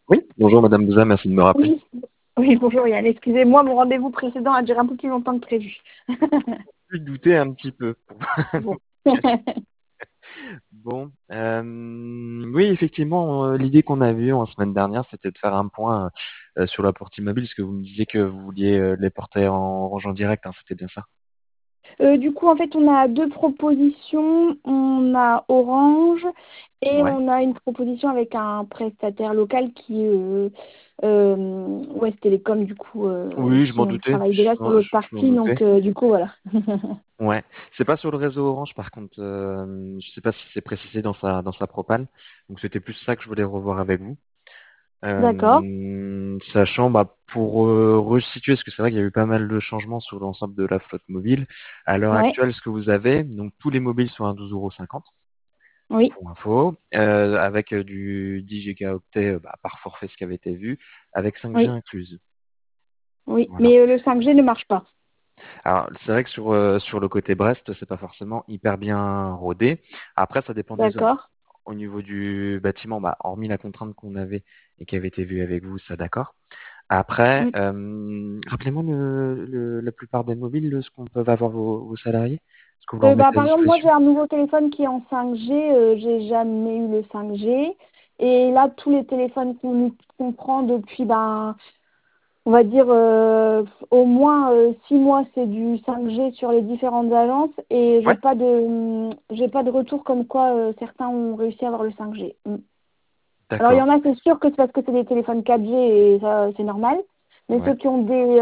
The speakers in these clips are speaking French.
Oui, bonjour Madame Bouza, merci de me rappeler. Oui, oui, bonjour Yann. Excusez-moi, mon rendez-vous précédent a duré un peu plus longtemps que prévu. Je doutais un petit peu. Bon. Bon, oui, effectivement, l'idée qu'on avait eue en semaine dernière, c'était de faire un point sur la portée mobile, parce que vous me disiez que vous vouliez les porter en rangeant direct, hein, c'était bien ça. Du coup, en fait, on a deux propositions. On a Orange et Ouais. on a une proposition avec un prestataire local qui est Ouest Télécom, du coup, Oui, je qui m'en on doutais. travaille déjà sur l'autre Je m'en partie. Donc, doutais. du coup, voilà. Ouais. C'est pas sur le réseau Orange, par contre. Je sais pas si c'est précisé dans sa propale. Donc c'était plus ça que je voulais revoir avec vous. D'accord. Sachant, bah, pour resituer, parce que c'est vrai qu'il y a eu pas mal de changements sur l'ensemble de la flotte mobile. À l'heure Ouais. actuelle, ce que vous avez, donc tous les mobiles sont à 12,50 € Oui. pour info, avec du 10 gigaoctets bah, par forfait, ce qui avait été vu, avec 5G Oui. incluse. Oui. Voilà. Mais le 5G ne marche pas. Alors, c'est vrai que sur le côté Brest, c'est pas forcément hyper bien rodé. Après, ça dépend des zones. D'accord. Au niveau du bâtiment, bah, hormis la contrainte qu'on avait et qui avait été vue avec vous, ça d'accord. Après, Mm. rappelez-moi la plupart des mobiles, ce qu'on peut avoir vos salariés, ce que vous leur Bah, mettez à par exemple, moi, j'ai disposition. un nouveau téléphone qui est en 5G. J'ai jamais eu le 5G. Et là, tous les téléphones qu'on prend depuis, ben, on va dire, au moins 6 mois, c'est du 5G sur les différentes agences. Et Ouais, j'ai pas de retour comme quoi certains ont réussi à avoir le 5G. Mm. Alors, il y d'accord. en a, c'est sûr que c'est parce que c'est des téléphones 4G et ça, c'est normal. Mais Ouais. ceux qui ont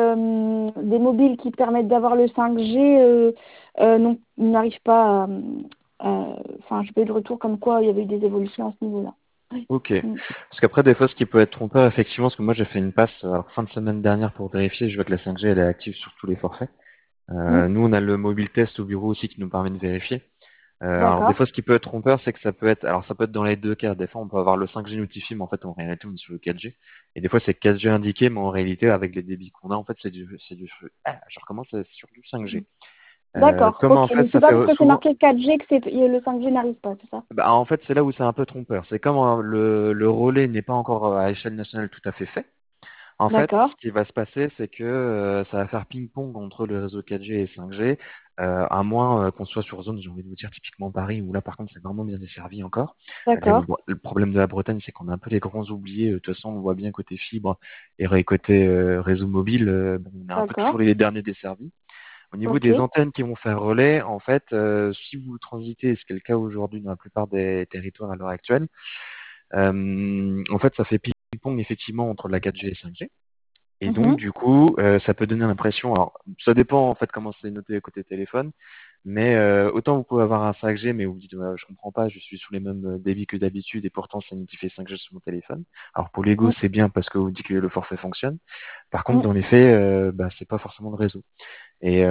des mobiles qui permettent d'avoir le 5G, non, ils n'arrivent pas enfin, j'ai pas eu de retour comme quoi il y avait eu des évolutions à ce niveau-là. Ouais. Ok. Mm. Parce qu'après, des fois, ce qui peut être trompeur, effectivement, parce que moi, j'ai fait une passe fin de semaine dernière pour vérifier, je vois que la 5G, elle est active sur tous les forfaits. Mm. Nous, on a le mobile test au bureau aussi qui nous permet de vérifier. Alors, des D'accord. fois, ce qui peut être trompeur, c'est que ça peut être dans les deux cas. Des fois, on peut avoir le 5G notifié, mais en fait, en réalité, on est sur le 4G. Et des fois, c'est 4G indiqué, mais en réalité, avec les débits qu'on a, en fait, je recommence, c'est sur du 5G. D'accord. Comme Ok. en fait, Donc, c'est ça pas fait parce que c'est souvent, marqué 4G que le 5G n'arrive pas, c'est ça? bah, en fait, c'est là où c'est un peu trompeur. C'est comme le relais n'est pas encore à échelle nationale tout à fait fait. En fait, D'accord. ce qui va se passer, c'est que ça va faire ping-pong entre le réseau 4G et 5G, à moins qu'on soit sur zone, j'ai envie de vous dire typiquement Paris, où là par contre c'est vraiment bien desservi encore. D'accord. Bon, le problème de la Bretagne, c'est qu'on a un peu les grands oubliés. De toute façon, on voit bien côté fibre et côté réseau mobile, bon, on est un peu D'accord. toujours les derniers desservis. Au niveau Ok. des antennes qui vont faire relais, en fait, si vous transitez, ce qui est le cas aujourd'hui dans la plupart des territoires à l'heure actuelle, en fait, ça fait ping-pong effectivement entre la 4G et 5G. Et donc, Mhm. du coup, ça peut donner l'impression, alors ça dépend en fait comment c'est noté côté téléphone, mais autant vous pouvez avoir un 5G, mais vous vous dites, ouais, je comprends pas, je suis sous les mêmes débits que d'habitude et pourtant c'est notifié 5G sur mon téléphone. Alors pour l'ego, Mm. c'est bien parce que vous dites que le forfait fonctionne. Par contre, Mm. dans les faits, bah, c'est pas forcément le réseau. Et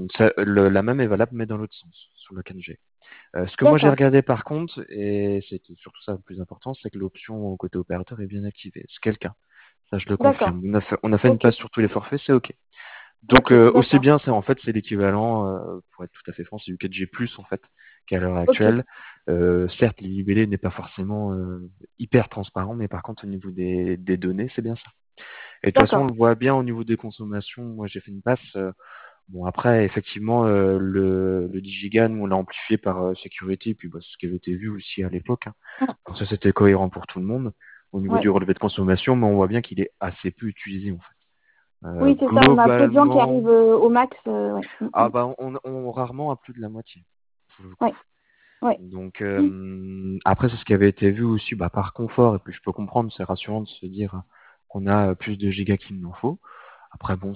la même est valable, mais dans l'autre sens, sur le 4G. Ce que moi j'ai D'accord. regardé par contre, et c'est surtout ça le plus important, c'est que l'option côté opérateur est bien activée. C'est quelqu'un. Ça, je le D'accord. confirme. On a fait une Ok. passe sur tous les forfaits, c'est OK. Donc, Ok. aussi D'accord. bien, c'est l'équivalent, pour être tout à fait franc, c'est du 4G+, en fait, qu'à l'heure Ok. actuelle. Certes, le libellé n'est pas forcément hyper transparent, mais par contre, au niveau des données, c'est bien ça. Et de toute façon, on D'accord. le voit bien au niveau des consommations. Moi, j'ai fait une passe. Bon, après, effectivement, le 10 Go, nous, on l'a amplifié par sécurité, puis bah, c'est ce qui avait été vu aussi à l'époque, hein. Mm. Donc ça, c'était cohérent pour tout le monde au niveau Ouais. du relevé de consommation, mais on voit bien qu'il est assez peu utilisé, en fait. Oui, c'est ça. On a peu de gens qui Globalement, arrivent au max. Ouais. Mm, ah mm. bah on rarement à plus de la moitié, pour le coup. Ouais. Ouais. Donc Mm. après c'est ce qui avait été vu aussi bah, par confort, et puis je peux comprendre, c'est rassurant de se dire qu'on a plus de gigas qu'il n'en faut. Après bon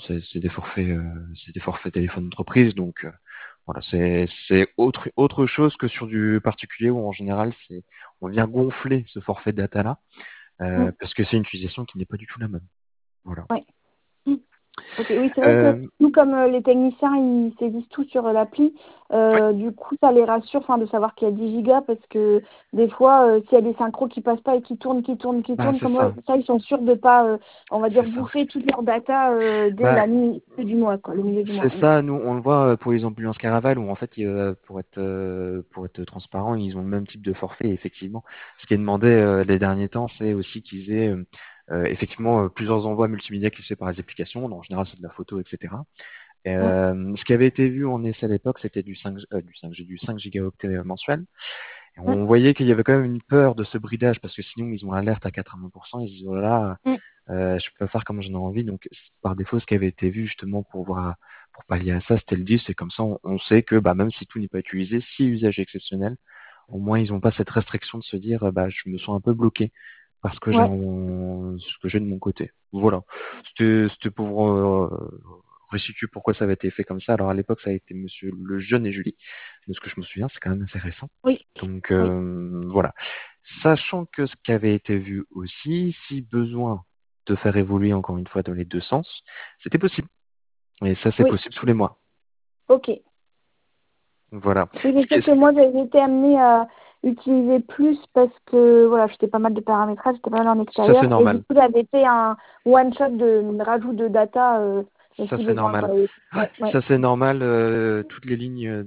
c'est des forfaits téléphone d'entreprise, donc voilà, c'est autre chose que sur du particulier où en général c'est on vient gonfler ce forfait data là, Mm. parce que c'est une utilisation qui n'est pas du tout la même. Voilà. Ouais. Mm. Ok, oui, c'est vrai que Euh, nous, comme les techniciens, ils saisissent tout sur l'appli, ouais, du coup, ça les rassure, enfin, de savoir qu'il y a 10 gigas, parce que des fois, s'il y a des synchros qui passent pas et qui bah tournent, c'est comme ça, ça, ils sont sûrs de pas, on va dire, c'est ça. bouffer toute leur data dès Bah la mi du mois, quoi, le milieu du c'est mois. Mm. ça, nous on le voit pour les ambulances Caraval où en fait pour être transparent, ils ont le même type de forfait. Et effectivement, ce qui est demandé les derniers temps, c'est aussi qu'ils aient effectivement plusieurs envois multimédia qui se fait par les applications. En général, c'est de la photo, etc. Mm. Ce qui avait été vu en essai à l'époque, c'était du 5 gigaoctets mensuel. Et Mm. on voyait qu'il y avait quand même une peur de ce bridage parce que sinon ils ont l'alerte à 80%. Ils se disent oh là là, Mm. je peux pas faire comme j'en ai envie. Donc par défaut, ce qui avait été vu justement pour pallier à ça, c'était le 10. Et comme ça, on sait que bah, même si tout n'est pas utilisé, si usage exceptionnel, au moins ils n'ont pas cette restriction de se dire bah je me sens un peu bloqué parce que Ouais, ce que j'ai de mon côté. Voilà. C'était pour resituer pourquoi ça avait été fait comme ça. Alors à l'époque, ça a été Monsieur Le Jeune et Julie. De ce que je me souviens, c'est quand même assez récent. oui, Donc oui, voilà. Sachant que ce qui avait été vu aussi, si besoin de faire évoluer encore une fois dans les deux sens, c'était possible. Et ça, c'est oui, possible tous les mois. ok. Voilà. Oui, je Ce qui sais que est- moi, j'avais été amenée à utiliser plus parce que voilà, j'étais pas mal de paramétrage, j'étais pas mal en Ça, c'est extérieur. Et du normal. coup, j'avais fait un one-shot de rajout de data Ça, si c'est besoin, normal. quoi. Et- ouais, ouais. Ça, c'est normal. Toutes les lignes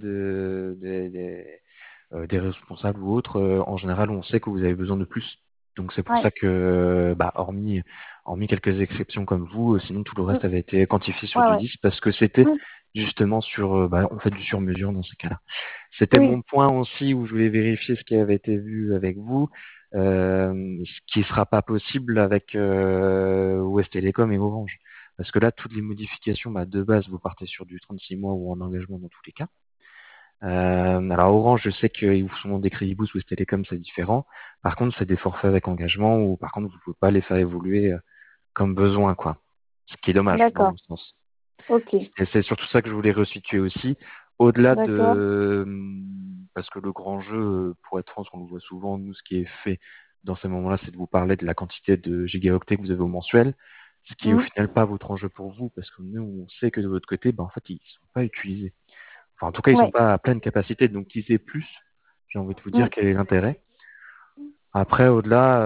des responsables ou autres, en général, on sait que vous avez besoin de plus. Donc c'est pour Ouais. ça que, bah, hormis quelques exceptions comme vous, sinon tout le Mm. reste avait été quantifié sur Ouais, du ouais. 10 parce que c'était Mm. justement bah, on fait du sur-mesure dans ces cas-là. C'était Oui, mon point aussi où je voulais vérifier ce qui avait été vu avec vous, ce qui sera pas possible avec West Telecom et Orange. Parce que là, toutes les modifications, bah, de base, vous partez sur du 36 mois ou en engagement dans tous les cas. Alors Orange, je sais qu'ils vous font des crédits boost, West Telecom, c'est différent. Par contre, c'est des forfaits avec engagement ou par contre, vous pouvez pas les faire évoluer comme besoin, quoi. Ce qui est dommage, dans d'accord. mon sens. Ok, Et c'est surtout ça que je voulais resituer aussi. Au-delà d'accord. de, parce que le grand jeu, pour être franc, on le voit souvent, nous, ce qui est fait dans ces moments-là, c'est de vous parler de la quantité de gigaoctets que vous avez au mensuel, ce qui est au Mm. final pas votre enjeu pour vous, parce que nous, on sait que de votre côté, bah, en fait, ils sont pas utilisés. Enfin, en tout cas, ils sont Ouais. pas à pleine capacité, donc qu'ils aient plus, j'ai envie de vous dire Mm. quel est l'intérêt. Après, au-delà,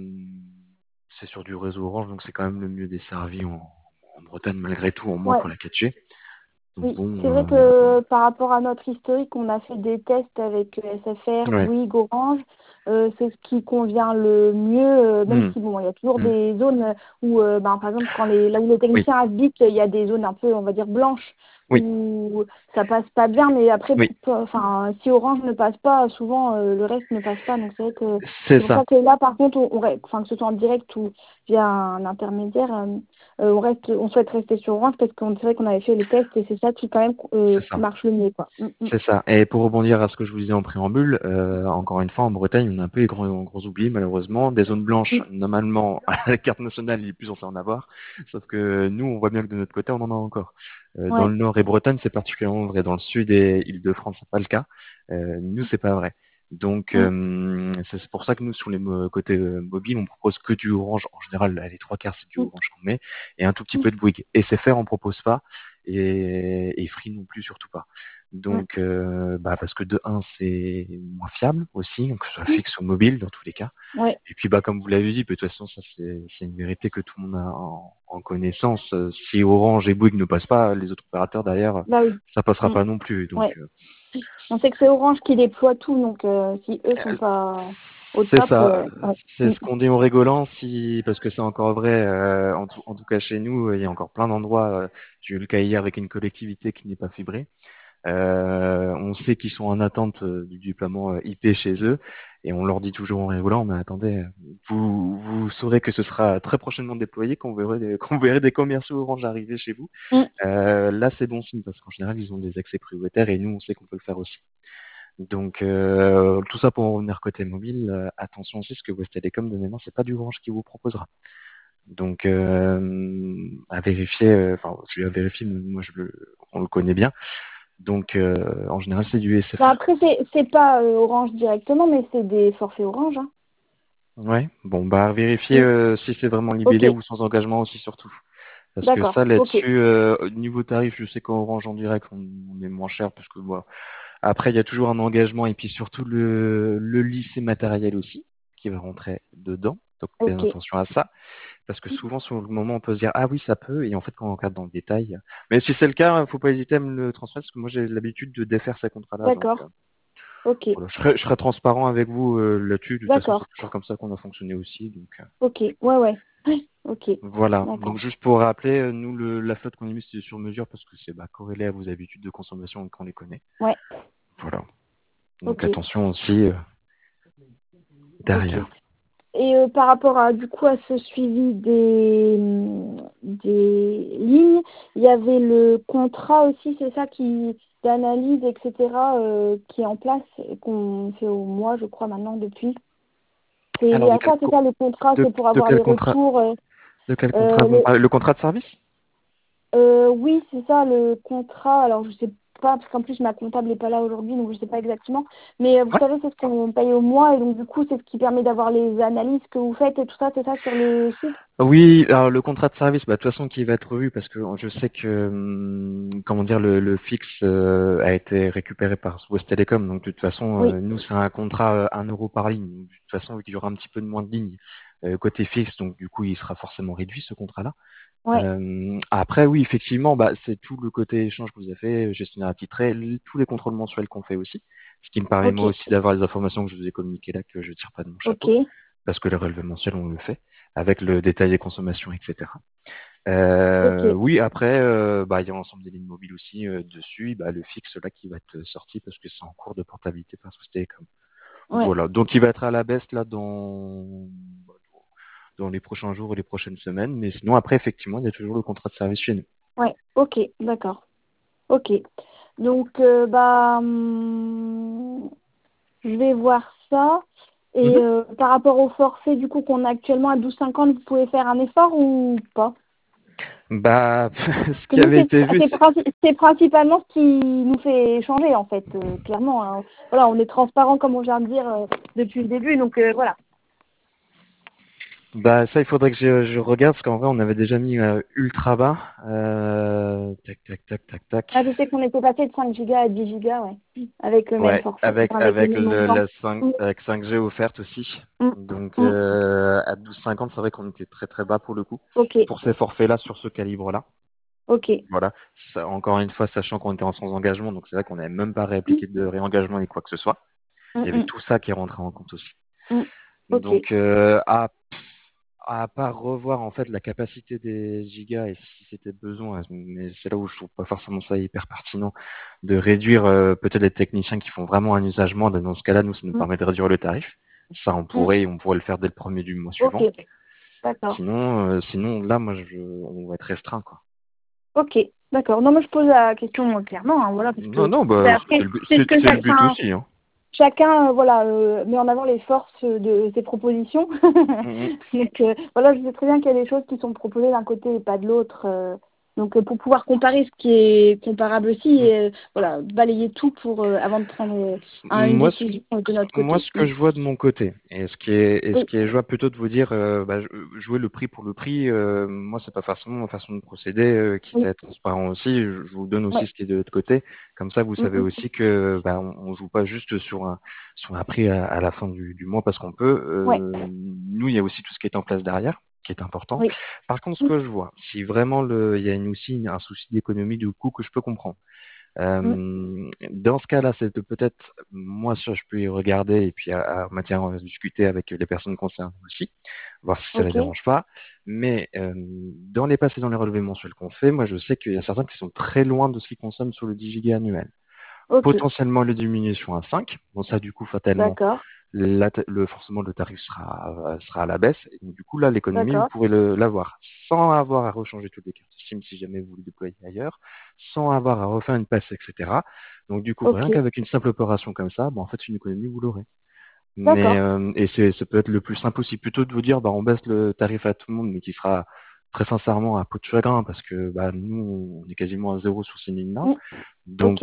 c'est sur du réseau Orange, donc c'est quand même le mieux desservi en Bretagne, malgré tout, en moins Ouais. pour la 4G. Donc Oui, bon, c'est vrai que par rapport à notre historique, on a fait des tests avec SFR, ouais, Bouygues, Orange. C'est ce qui convient le mieux, même hmm, si bon, il y a toujours hmm, des zones où, ben, par exemple, là où les oui, techniciens habitent, il y a des zones un peu, on va dire, blanches oui, où ça passe pas bien. Mais après, oui, enfin, si Orange ne passe pas, souvent le reste ne passe pas. Donc c'est vrai que c'est c'est pour ça, ça que là, par contre, enfin, que ce soit en direct ou via un intermédiaire. On souhaite rester sur Orange parce qu'on dirait qu'on avait fait le test et c'est ça qui quand même c'est qui ça. marche le mieux, quoi. C'est ça. Et pour rebondir à ce que je vous disais en préambule, encore une fois, en Bretagne, on a un peu les gros oubliés, malheureusement. Des zones blanches, Mm. normalement, à la carte nationale, il est plus censé en avoir. Sauf que nous, on voit bien que de notre côté, on en a encore. Dans Ouais. le nord et Bretagne, c'est particulièrement vrai. Dans le sud et Île-de-France, c'est pas le cas. Nous, c'est pas vrai. Donc, Mm. c'est pour ça que nous, sur les côtés mobiles, on propose que du Orange. En général, les trois quarts, c'est du Mm. Orange qu'on met. Et un tout petit Mm. peu de Bouygues. Et SFR, on propose pas. Et Free non plus, surtout pas. Mm. Donc, bah parce que de un, c'est moins fiable aussi, donc que ce soit Mm. fixe ou mobile dans tous les cas. Ouais. Et puis, bah comme vous l'avez dit, de toute façon, ça c'est une vérité que tout le monde a en connaissance. Si Orange et Bouygues ne passent pas, les autres opérateurs derrière, Bah oui. ça passera Mm. pas non plus. Donc, Ouais. On sait que c'est Orange qui déploie tout, donc si eux sont pas au c'est top, ça. ouais. C'est Mm. ce qu'on dit en rigolant, parce que c'est encore vrai, en tout cas chez nous, il y a encore plein d'endroits. J'ai eu le cas hier avec une collectivité qui n'est pas fibrée. On sait qu'ils sont en attente du déploiement IP chez eux et on leur dit toujours en rigolant, mais attendez, vous saurez que ce sera très prochainement déployé, qu'on verrait des commerciaux Orange arriver chez vous. Mm. Là, c'est bon signe parce qu'en général, ils ont des accès prioritaires et nous, on sait qu'on peut le faire aussi. Donc, tout ça pour en revenir côté mobile, attention aussi, parce que West Telecom, de mémoire, c'est pas du Orange qui vous proposera. Donc, à vérifier, enfin, je vais à vérifier, mais moi, on le connaît bien. Donc, en général, c'est du Bah SFR. après, c'est pas Orange directement, mais c'est des forfaits Orange, hein. Ouais. Bon, bah, vérifier Mm. si c'est vraiment Ok, libellé ou sans engagement aussi, surtout. Parce que ça, d'accord. Ok. là-dessus, niveau tarif, je sais qu'en Orange en direct, on est moins cher, parce que voilà. Après, il y a toujours un engagement, et puis surtout le lycée matériel aussi, qui va rentrer dedans. Donc, faites Ok. attention à ça. Parce que souvent, sur le moment, on peut se dire, ah oui, ça peut, et en fait, quand on regarde dans le détail. Mais si c'est le cas, faut pas hésiter à me le transmettre, parce que moi, j'ai l'habitude de défaire ces contrats-là. Donc, D'accord. Ok, Voilà, je serai transparent avec vous là-dessus. De toute façon, c'est d'accord. toujours comme ça qu'on a fonctionné aussi. Donc Ok, ouais, ouais. Ok, voilà. Donc d'accord. juste pour rappeler, nous la flotte qu'on a mise c'est sur mesure parce que c'est corrélé à vos habitudes de consommation et qu'on les connaît. Ouais, Voilà. Donc ok, attention aussi ok. derrière. Et par rapport à du coup à ce suivi des lignes, il y avait le contrat aussi, c'est ça qui d'analyse, etc. Qui est en place et qu'on fait au mois, je crois maintenant depuis. C'est Alors lié à ça, c'est ça le contrat, c'est pour de avoir quel les contrat retours. de quel contrat Euh, vous me le- parlez? Le contrat de service? oui, c'est ça le contrat. Alors je sais pas parce qu'en plus ma comptable n'est pas là aujourd'hui, donc je sais pas exactement. Mais vous Ouais. savez, c'est ce qu'on paye au mois et donc du coup c'est ce qui permet d'avoir les analyses que vous faites et tout ça, c'est ça sur le site. Oui, alors le contrat de service, de toute façon, qui va être revu parce que je sais que, comment dire, le fixe a été récupéré par Suez Telecom. Donc de toute façon, Oui, nous c'est un contrat 1 euro par ligne. Donc, de toute façon, vu qu'il y aura un petit peu de moins de lignes côté fixe, donc du coup, il sera forcément réduit ce contrat-là. ouais, Après, oui, effectivement, c'est tout le côté échange que vous avez fait, gestionnaire attitré, tous les contrôles mensuels qu'on fait aussi, ce qui me permet moi ok, aussi d'avoir les informations que je vous ai communiquées là, que je tire pas de mon chapeau ok, parce que le relevé mensuel, on le fait, avec le détail des consommations, etc. ok, Oui, après, il y a l'ensemble des lignes mobiles aussi dessus, le fixe là qui va être sorti parce que c'est en cours de portabilité par Suisse Télécom. ouais, Voilà, donc il va être à la baisse là dans les prochains jours et les prochaines semaines, mais sinon après, effectivement, il y a toujours le contrat de service chez nous. ouais, ok, d'accord, ok. Donc je vais voir ça. Et Mhm. par rapport au forfait du coup qu'on a actuellement à 12,50, vous pouvez faire un effort ou pas? Ce Que qui nous, avait été vu, c'est principalement ce qui nous fait changer, en fait, clairement, hein. Voilà, on est transparent, comme on vient de dire, depuis le début, donc voilà. ça, il faudrait que je regarde, parce qu'en vrai, on avait déjà mis ultra bas. Tac, tac, tac, tac, Ah, tac. je sais qu'on était passé de 5 gigas à 10 gigas, ouais, avec le même Ouais, forfait, avec enfin, avec le avec même montant. la 5 Mm, avec 5G offerte aussi. mm, Donc mm. à 12,50, c'est vrai qu'on était très très bas pour le coup Ok, pour ces forfaits-là sur ce calibre-là. ok. Voilà. Ça, encore une fois, sachant qu'on était en sans engagement, donc c'est vrai qu'on n'avait même pas Mm, réappliqué de réengagement ni quoi que ce soit. mm, Il y avait mm, tout ça qui est rentré en compte aussi. mm. Ok, Donc à part revoir en fait la capacité des gigas et si c'était besoin, mais c'est là où je trouve pas forcément ça hyper pertinent de réduire peut-être les techniciens qui font vraiment un usage moindre. Et dans ce cas-là, nous, ça nous mm, permet de réduire le tarif. Ça, mm. on pourrait le faire dès le premier du mois Ok, suivant. d'accord. Sinon là, on va être restreint quoi. Ok, d'accord. Non, mais je pose la question clairement, hein, voilà, parce Non, que non, après, c'est ce que c'est ça, le but enfin, aussi. Hein. chacun voilà met en avant les forces de ses propositions. Mhm. Donc voilà, je sais très bien qu'il y a des choses qui sont proposées d'un côté et pas de l'autre. Donc pour pouvoir comparer ce qui est comparable aussi, Mhm. et voilà, balayer tout pour avant de prendre une Moi, décision de notre Moi, côté. ce que je vois de mon côté, ce Oui, qui est jouable plutôt de vous dire, jouer le prix pour le prix, moi, c'est pas forcément ma façon de procéder, quitte oui, à être transparent aussi. Je vous donne aussi ouais. ce qui est de l'autre côté. Comme ça, vous Mm, savez mm, aussi que, on joue pas juste sur un prix à la fin du mois parce qu'on peut. ouais, Nous, il y a aussi tout ce qui est en place derrière, qui est important. oui. Par contre, ce Mm, que je vois, si vraiment il y a aussi un souci d'économie de coût que je peux comprendre. mm, Dans ce cas-là, c'est peut-être, moi, ça, je peux y regarder et puis à matière à discuter avec les personnes concernées aussi, voir si ça les ok, dérange pas. Mais dans les passés, dans les relevés mensuels qu'on fait, moi, je sais qu'il y a certains qui sont très loin de ce qu'ils consomment sur le 10 gigas annuel. ok, Potentiellement, les diminutions à 5. Bon, ça, du coup, fatalement, d'accord, forcément le tarif sera à la baisse. Et donc, du coup, là, l'économie, vous d'accord, pourrez l'avoir sans avoir à rechanger toutes les cartes SIM si jamais vous le déployez ailleurs, sans avoir à refaire une passe, etc. Donc, du coup, ok, rien qu'avec une simple opération comme ça, en fait, une économie, vous l'aurez. Mais d'accord, ça peut être le plus simple aussi, plutôt de vous dire, on baisse le tarif à tout le monde, mais qui sera très sincèrement à peau de chagrin, parce que nous, on est quasiment à zéro sur ces lignes-là. mm, ok, Donc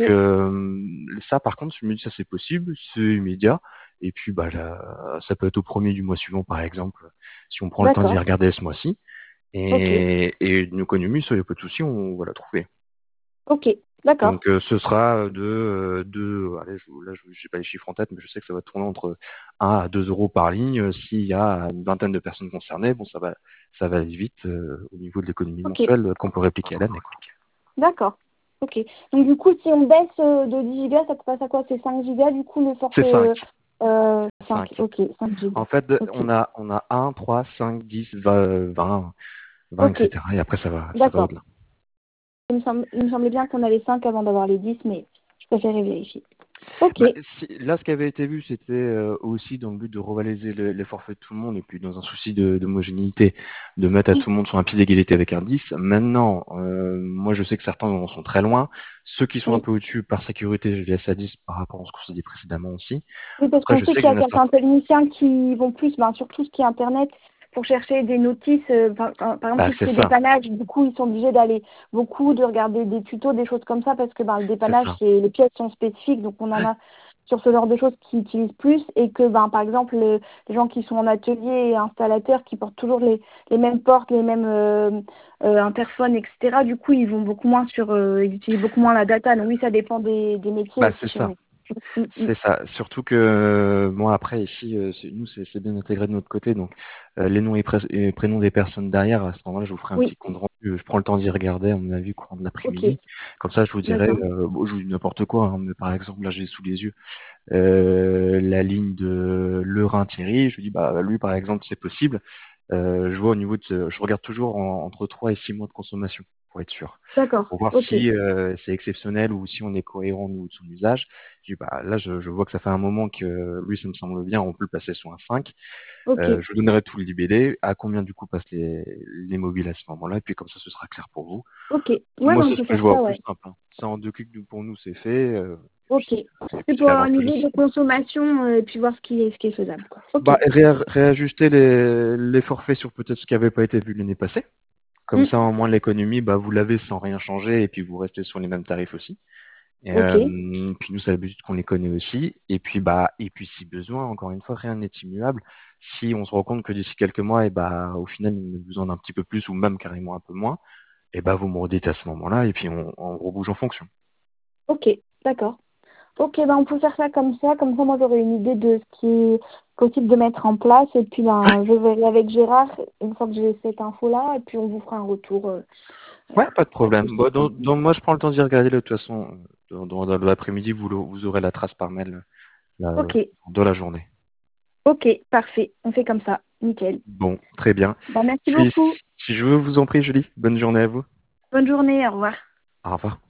ça, par contre, je me dis ça c'est possible, c'est immédiat. Et puis ça peut être au premier du mois suivant, par exemple, si on prend le temps d'y d'accord, regarder ce mois-ci. ok, Et une économie, ça y a pas de souci, on va la trouver. ok, d'accord. Donc ce sera allez, je sais pas les chiffres en tête, mais je sais que ça va tourner entre 1 à 2 euros par ligne. S'il y a une vingtaine de personnes concernées, bon ça va aller vite au niveau de l'économie Ok, mensuelle qu'on peut répliquer à l'année, quoi. d'accord. Ok. Donc du coup, si on baisse de 10 gigas, ça te passe à quoi? C'est 5 gigas du coup le C'est forfait 5. 5. 5. Ok, 5 En gigas. fait, Ok. on a 1, 3, 5, 10, 20, 20, Ok, etc. Et après, ça va d'accord. au-delà. Il me semblait bien qu'on avait 5 avant d'avoir les 10, mais je préférais vérifier. Ok. Bah, là, ce qui avait été vu, c'était aussi dans le but de revaloriser les forfaits de tout le monde et puis dans un souci d'homogénéité, de mettre à tout le monde sur un pied d'égalité avec un 10. Maintenant, moi, je sais que certains en sont très loin. Ceux qui sont un Oui. peu au-dessus, par sécurité, je laisse à 10 par rapport à ce qu'on s'est dit précédemment aussi. Oui, parce Après, qu'on je sait sais qu'il y qu'il y a en a certains certains. techniciens qui vont plus, ben, sur tout ce qui est Internet, pour chercher des notices, par exemple Bah, tout ce c'est qui est ça, dépannage, du coup ils sont obligés d'aller beaucoup, de regarder des tutos, des choses comme ça, parce que ben, le c'est dépannage, ça. les pièces sont spécifiques, donc on en a sur ce genre de choses qui utilisent plus, et que ben, par exemple les gens qui sont en atelier et installateurs, qui portent toujours les mêmes portes, les mêmes interphones, etc., du coup ils vont beaucoup moins ils utilisent beaucoup moins la data, donc oui ça dépend des métiers Bah, aussi c'est chez ça. nous. Mm, mm. C'est ça. Surtout que bon après ici, nous c'est bien intégré de notre côté, donc les noms et prénoms des personnes derrière, à ce moment-là, je vous ferai un Oui, petit compte rendu. Je prends le temps d'y regarder, à mon avis, courant de ok, l'après-midi. Comme ça, je vous dirai, d'accord. bon, je vous dis n'importe quoi, hein, mais par exemple, là j'ai sous les yeux la ligne de Lerin Thierry. Je vous dis bah lui par exemple c'est possible. Je vois au niveau je regarde toujours entre 3 et 6 mois de consommation pour être sûr, D'accord, pour voir ok, si c'est exceptionnel ou si on est cohérent au niveau de son usage. Je dis bah là je vois que ça fait un moment que lui ça me semble bien, on peut le passer sur un 5. ok, Je vous donnerai tout le libellé, à combien du coup passent les mobiles à ce moment-là, et puis comme ça ce sera clair pour vous. ok. Ouais, Moi ben, on c'est ce peut que je faire vois au ça, plus ouais. simple, hein. Ça en 2 clics pour nous c'est fait, Ok. et C'est puis pour c'est un l'avantage niveau aussi. de consommation et puis voir ce qui est faisable, quoi. Ok. Bah, réajuster les forfaits sur peut-être ce qui n'avait pas été vu l'année passée. Comme Mm. ça, au moins, l'économie, bah, vous l'avez sans rien changer et puis vous restez sur les mêmes tarifs aussi. Ok, Puis nous, c'est l'habitude qu'on les connaît aussi. Et puis si besoin, encore une fois, rien n'est immuable. Si on se rend compte que d'ici quelques mois, et bah, au final, on a besoin d'un petit peu plus ou même carrément un peu moins, et bah, vous me redites à ce moment-là et puis on rebouge en fonction. ok, d'accord. Ok, ben on peut faire ça, comme ça moi j'aurai une idée de ce qui est possible de mettre en place et puis ben je verrai avec Gérard une fois que j'ai cette info-là et puis on vous fera un retour Ouais, pas de pas de problème. souci. Bon, moi, je prends le temps d'y regarder de toute façon. Dans l'après-midi, vous aurez la trace par mail là, Ok, dans la journée. ok, parfait, on fait comme ça, nickel. Bon, très bien. Ben merci Si, beaucoup, si je veux vous en prie, Julie, bonne journée à vous. bonne journée, au revoir. Au revoir.